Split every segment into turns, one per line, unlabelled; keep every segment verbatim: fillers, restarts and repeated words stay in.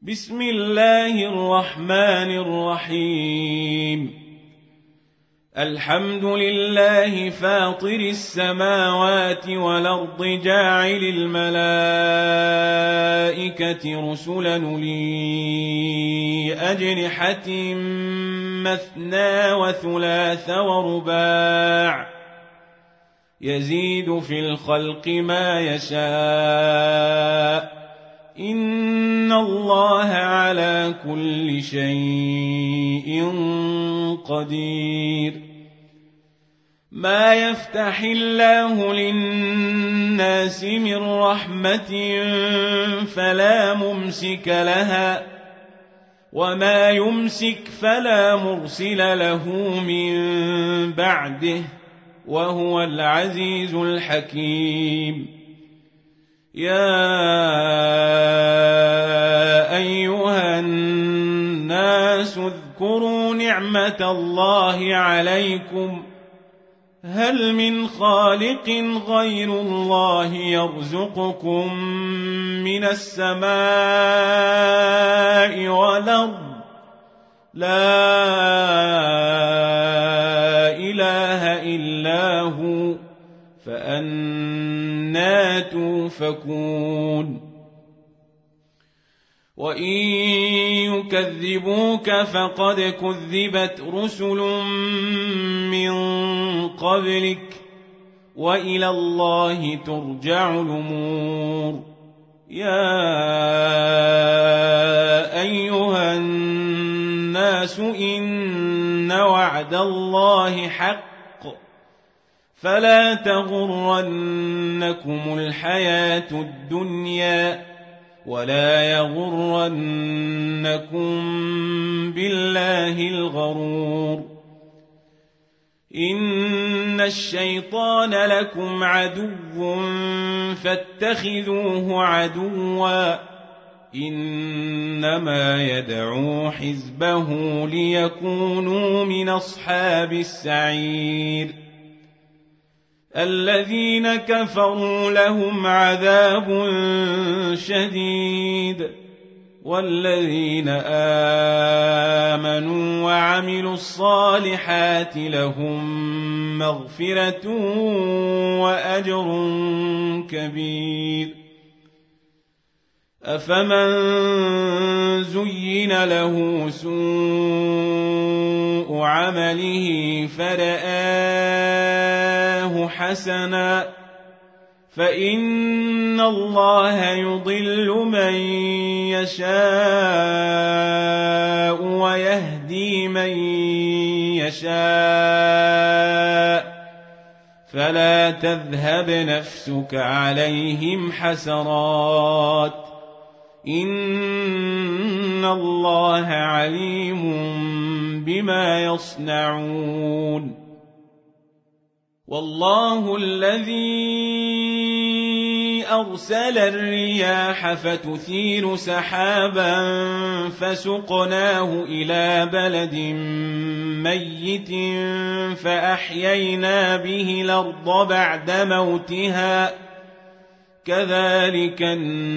بسم الله الرحمن الرحيم الحمد لله فاطر السماوات والأرض جاعل الملائكة رسلا أولي أجنحة مثنى وثلاث ورباع يزيد في الخلق ما يشاء إن الله على كل شيء قدير ما يفتح الله للناس من رحمة فلا ممسك لها وما يمسك فلا مرسل له من بعده وهو العزيز الحكيم يا أيها الناس اذكروا نعمة الله عليكم هل من خالق غير الله يرزقكم من السماء والأرض لا إله إلا هو فأنى توفكون وإن يكذبوك فقد كذبت رسل من قبلك وإلى الله ترجع الأمور يا أيها الناس إن وعد الله حق فلا تغرنكم الحياة الدنيا ولا يغرنكم بالله الغرور إن الشيطان لكم عدو فاتخذوه عدوا إنما يدعو حزبه ليكونوا من أصحاب السعير الذين كفروا لهم عذاب شديد والذين آمنوا وعملوا الصالحات لهم مغفرة وأجر كبير أفمن زين له سوء عمله فرآه حسنا فإن الله يضل من يشاء ويهدي من يشاء فلا تذهب نفسك عليهم حسرات إن الله عليم بما يصنعون والله الذي أرسل الرياح فتثير سحابا فسقناه إلى بلد ميت فأحيينا به الأرض بعد موتها كذلك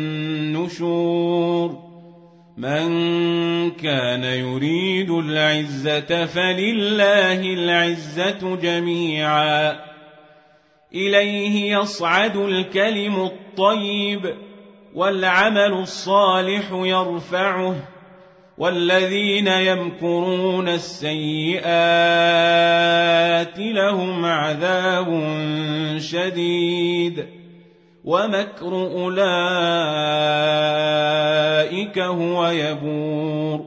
النشور من كان يريد العزة فلله العزة جميعا إليه يصعد الكلم الطيب والعمل الصالح يرفعه والذين يمكرون السيئات لهم عذاب شديد ومكر أولئك هو يبور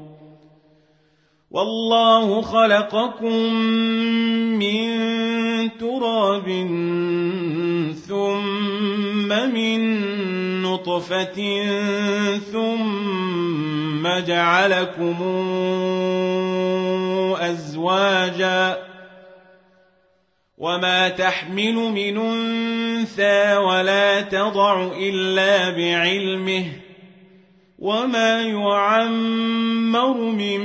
والله خلقكم من تراب ثم من نطفة ثم جعلكم أزواجا وما تحمل من أنثى ولا تضع إلا بعلمه وما يعمر من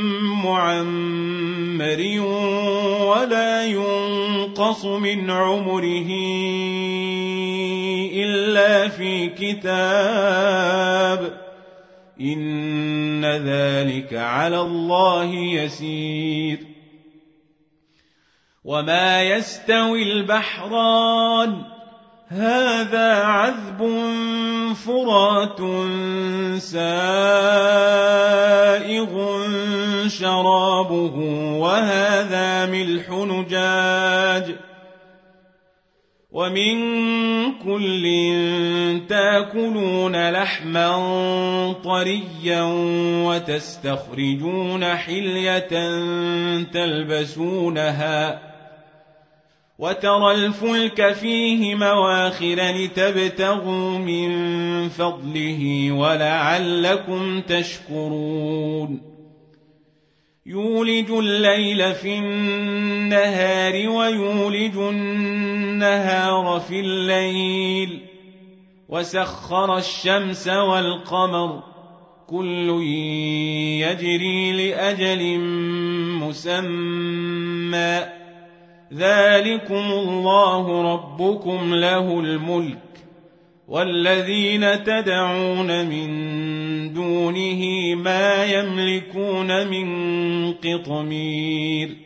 معمر ولا ينقص من عمره إلا في كتاب إن ذلك على الله يسير. وما يستوي البحران هذا عذب فرات سائغ شرابه وهذا ملح نجاج ومن كل تاكلون لحما طريا وتستخرجون حلية تلبسونها وترى الفلك فيه مواخر لتبتغوا من فضله ولعلكم تشكرون. يولج الليل في النهار ويولج النهار في الليل وسخر الشمس والقمر كل يجري لأجل مسمى ذلكم الله ربكم له الملك والذين تدعون من دونه ما يملكون من قطمير.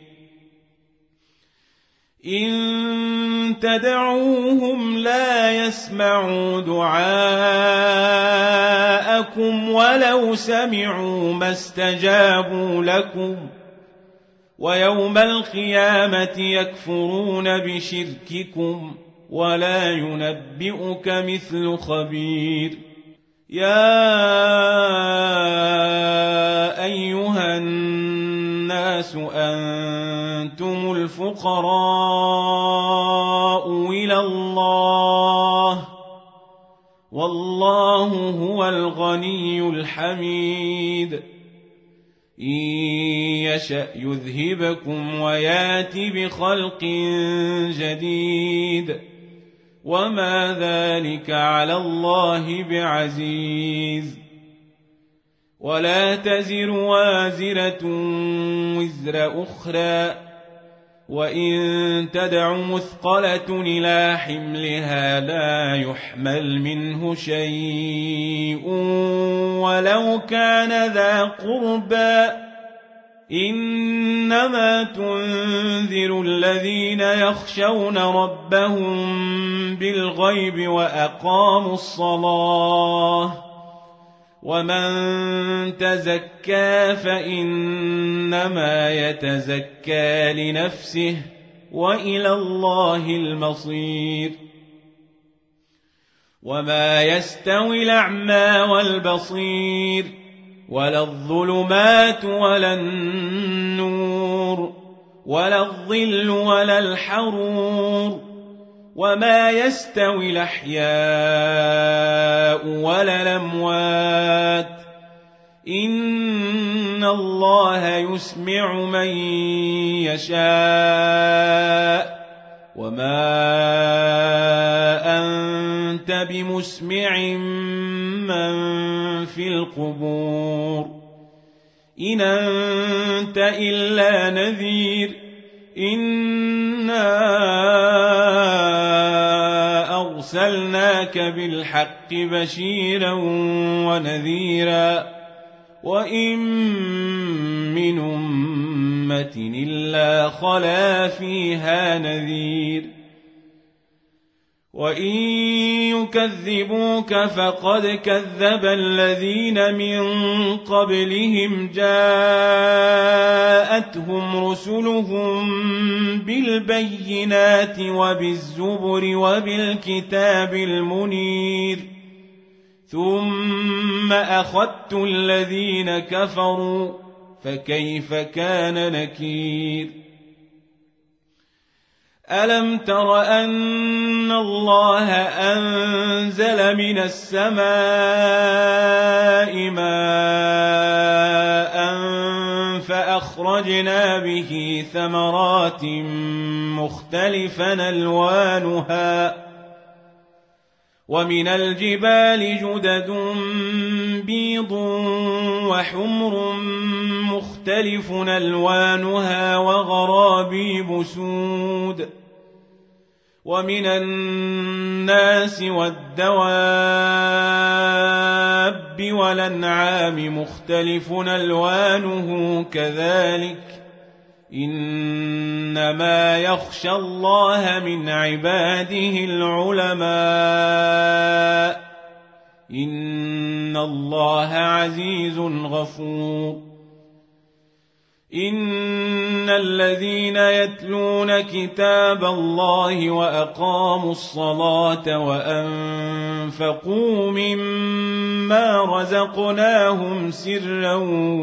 إن تدعوهم لا يسمعوا دعاءكم ولو سمعوا ما استجابوا لكم ويوم القيامة يكفرون بشرككم ولا ينبئك مثل خبير. يا أيها الناس أنتم الفقراء إلى الله والله هو الغني الحميد. إن يشأ يذهبكم ويات بخلق جديد وما ذلك على الله بعزيز. ولا تزر وازرة وزر أخرى وإن تدع مثقلة إلى حملها لا يحمل منه شيء ولو كان ذا قربى إنما تنذر الذين يخشون ربهم بالغيب وأقاموا الصلاة ومن تزكى فإنما يتزكى لنفسه وإلى الله المصير. وما يستوي الأعمى والبصير ولا الظلمات ولا النور ولا الظل ولا الحرور وما يستوي الأحياء ولا الأموات إن الله يسمع من يشاء وما أنت بمسمع من في القبور إن أنت إلا نذير. إنا أرسلناك بالحق بشيرا ونذيرا وإن من أمة إلا خلا فيها نذير. وإن يكذبوك فقد كذب الذين من قبلهم جاءتهم رسلهم بالبينات وبالزبر وبالكتاب المنير ثم أخذت الذين كفروا فكيف كان نكير. ألم تر أن الله أنزل من السماء ماء فأخرجنا به ثمرات مختلفا ألوانها ومن الجبال جدد بيض وحمر مختلف ألوانها وغرابيب سود ومن الناس والدواب والأنعام مختلف ألوانه كذلك إنما يخشى الله من عباده العلماء إن الله عزيز غفور إن الذين يتلون كتاب الله وأقاموا الصلاة وأنفقوا مما رزقناهم سرا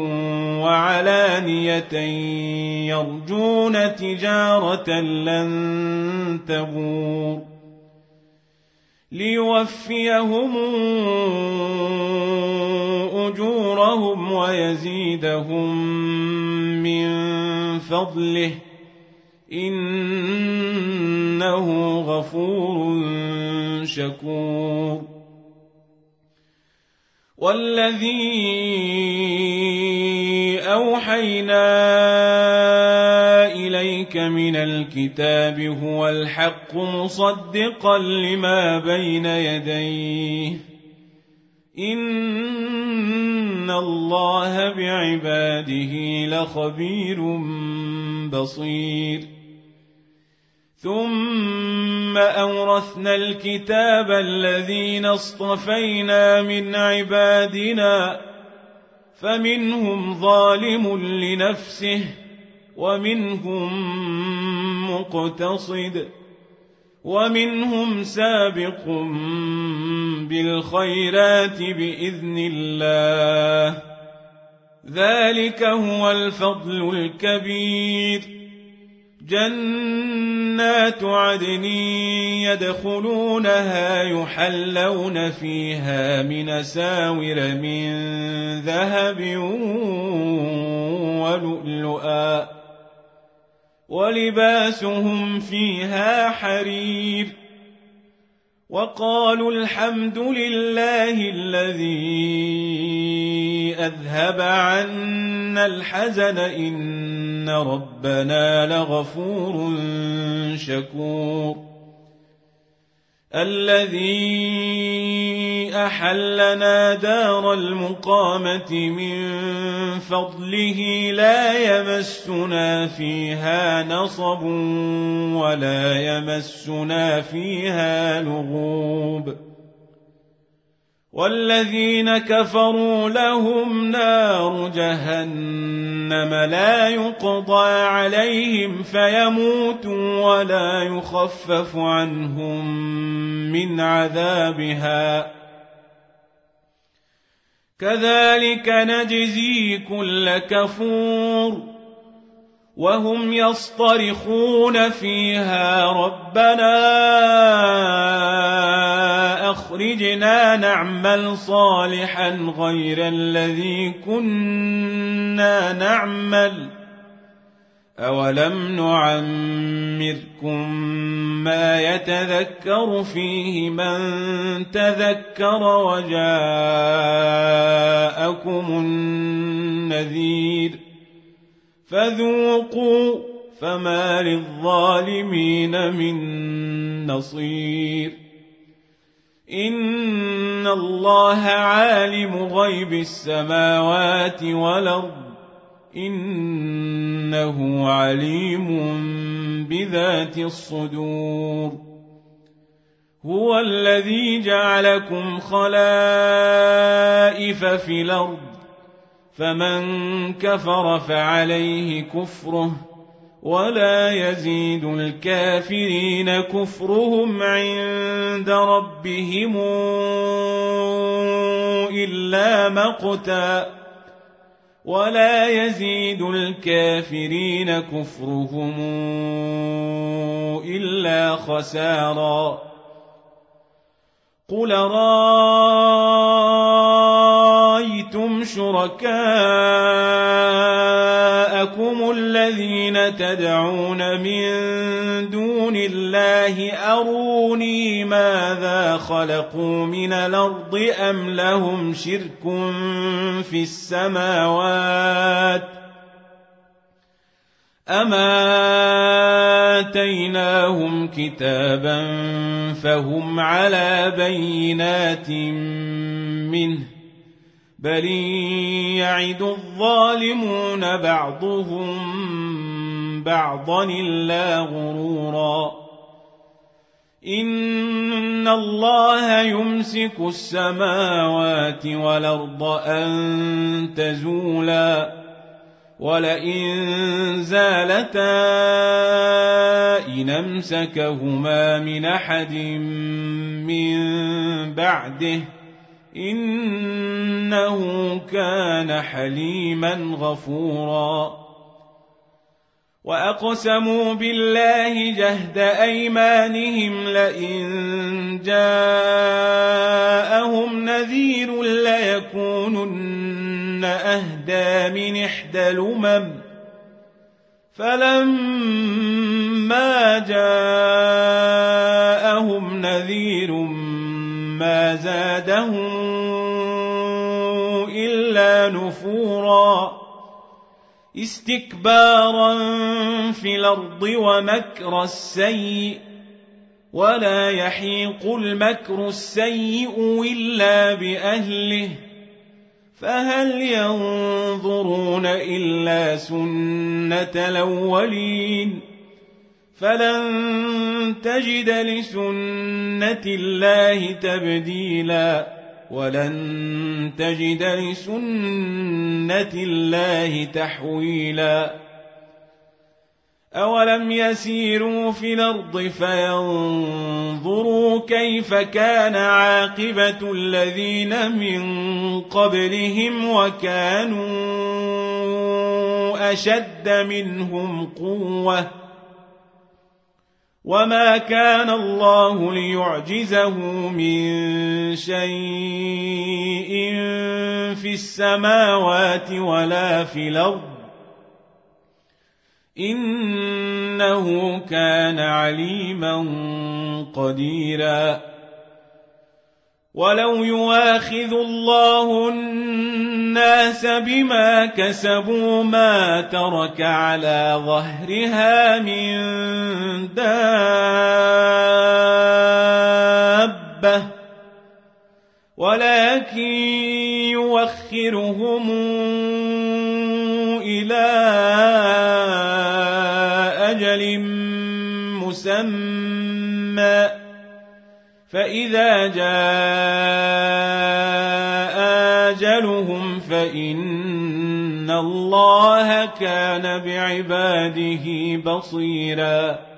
وعلانية يرجون تجارة لن تبور ليوفيهم أجورهم ويزيدهم من فضله إنه غفور شكور والذي أوحينا إليك من الكتاب هو الحق مصدقا لما بين يديه إن الله بعباده لخبير بصير ثم أورثنا الكتاب الذين اصطفينا من عبادنا فمنهم ظالم لنفسه ومنهم مقتصد ومنهم سابق بالخيرات بإذن الله ذلك هو الفضل الكبير جنات عدن يدخلونها يحلون فيها من أساور من ذهب ولؤلؤا ولباسهم فيها حرير وقالوا الحمد لله الذي أذهب عنا الحزن إن ربنا لغفور شكور الذي أحلنا دار المقامة من فضله لا يمسنا فيها نصب ولا يمسنا فيها لغوب والذين كفروا لهم نار جهنم لا يقضى عليهم فيموتوا ولا يخفف عنهم من عذابها كذلك نجزي كل كفور وهم يصطرخون فيها ربنا أخرجنا نعمل صالحا غير الذي كنا نعمل أولم نعمركم ما يتذكر فيه من تذكر وجاءكم النذير فذوقوا فما للظالمين من نصير إن الله عالم غيب السماوات والأرض إنه عليم بذات الصدور هو الذي جعلكم خلائف في الأرض فمن كفر فعليه كفره ولا يزيد الكافرين كفرهم عند ربهم إلا مقتا ولا يزيد الكافرين كفرهم إلا خسارا قل رأيتم شركاءكم الذين تدعون من دون الله أروني ماذا خلقوا من الأرض أم لهم شرك في السماوات أم آتيناهم كتابا فهم على بينات منه بل يعد الظالمون بعضهم بعضا إلا غرورا إن الله يمسك السماوات والأرض أن تزولا ولئن زالتا إن أمسكهما من أحد من بعده إنه كان حليما غفورا وأقسموا بالله جهد أيمانهم لئن جاءهم نذير ليكونن أهدى من إحدى الأمم فلما جاءهم نذير ما زادهم إلا نفورا استكبارا في الأرض ومكر السيء ولا يحيق المكر السيء إلا بأهله فهل ينظرون إلا سنة الأولين فلن تجد لسنة الله تبديلا ولن تجد لسنة الله تحويلا أولم يسيروا في الأرض فينظروا كيف كان عاقبة الذين من قبلهم وكانوا أشد منهم قوة وما كان الله ليعجزه من شيء في السماوات ولا في الأرض إنه كان عليما قديرا ولو يواخذ الله الناس بما كسبوا ما ترك على ظهرها من دابة ولكن يوخرهم إلى أجل مسمى فإذا جاء أجلهم فإن الله كان بعباده بصيرا